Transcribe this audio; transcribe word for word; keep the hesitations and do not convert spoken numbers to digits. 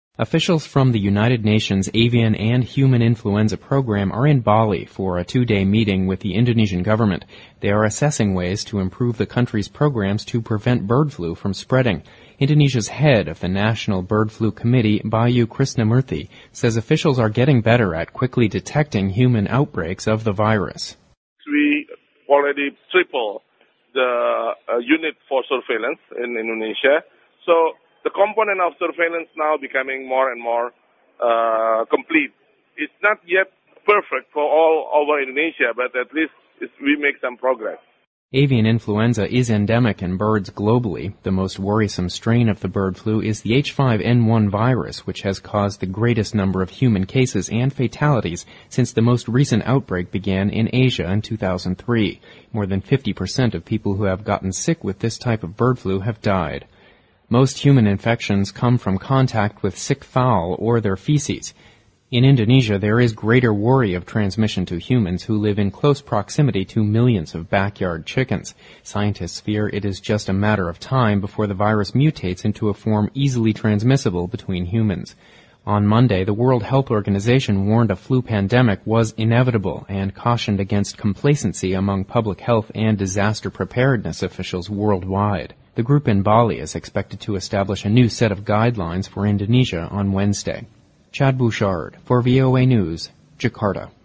Officials from the United Nations Avian and Human Influenza Program are in Bali for a two-day meeting with the Indonesian government. They are assessing ways to improve the country's programs to prevent bird flu from spreading. Indonesia's head of the National Bird Flu Committee, Bayu Krishnamurthy, says officials are getting better at quickly detecting human outbreaks of the virus. We already tripled the uh, unit for surveillance in Indonesia. So the component of surveillance now becoming more and more uh, complete. It's not yet perfect for all over Indonesia, but at least it's, we make some progress. Avian influenza is endemic in birds globally. The most worrisome strain of the bird flu is the H five N one virus, which has caused the greatest number of human cases and fatalities since the most recent outbreak began in Asia in two thousand three. More than fifty percent of people who have gotten sick with this type of bird flu have died. Most human infections come from contact with sick fowl or their feces. In Indonesia, there is greater worry of transmission to humans who live in close proximity to millions of backyard chickens. Scientists fear it is just a matter of time before the virus mutates into a form easily transmissible between humans. On Monday, the World Health Organization warned a flu pandemic was inevitable and cautioned against complacency among public health and disaster preparedness officials worldwide. The group in Bali is expected to establish a new set of guidelines for Indonesia on Wednesday. Chad Bouchard for V O A News, Jakarta.